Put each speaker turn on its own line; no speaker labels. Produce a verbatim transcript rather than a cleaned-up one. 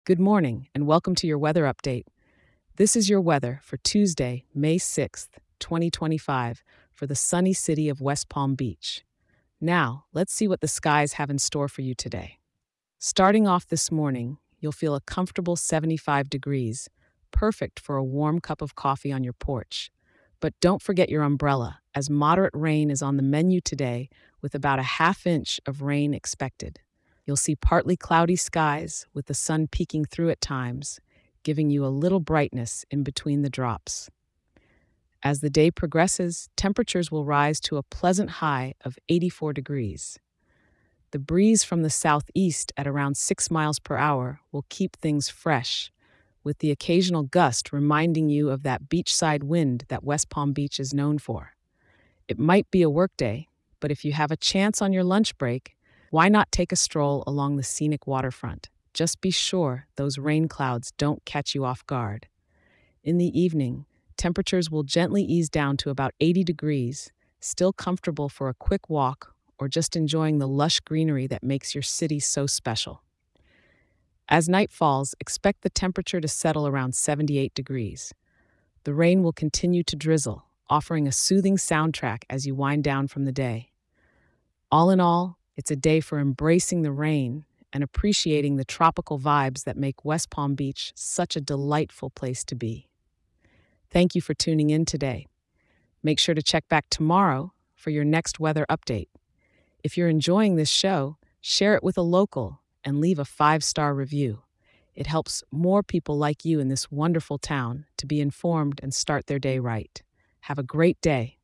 Good morning, and welcome to your weather update. This is your weather for Tuesday, May sixth, twenty twenty-five, for the sunny city of West Palm Beach. Now, let's see what the skies have in store for you today. Starting off this morning, you'll feel a comfortable seventy-five degrees, perfect for a warm cup of coffee on your porch. But don't forget your umbrella, as moderate rain is on the menu today with about a half inch of rain expected. You'll see partly cloudy skies with the sun peeking through at times, giving you a little brightness in between the drops. As the day progresses, temperatures will rise to a pleasant high of eighty-four degrees. The breeze from the southeast at around six miles per hour will keep things fresh, with the occasional gust reminding you of that beachside wind that West Palm Beach is known for. It might be a workday, but if you have a chance on your lunch break, why not take a stroll along the scenic waterfront? Just be sure those rain clouds don't catch you off guard. In the evening, temperatures will gently ease down to about eighty degrees, still comfortable for a quick walk or just enjoying the lush greenery that makes your city so special. As night falls, expect the temperature to settle around seventy-eight degrees. The rain will continue to drizzle, offering a soothing soundtrack as you wind down from the day. All in all, it's a day for embracing the rain and appreciating the tropical vibes that make West Palm Beach such a delightful place to be. Thank you for tuning in today. Make sure to check back tomorrow for your next weather update. If you're enjoying this show, share it with a local and leave a five-star review. It helps more people like you in this wonderful town to be informed and start their day right. Have a great day.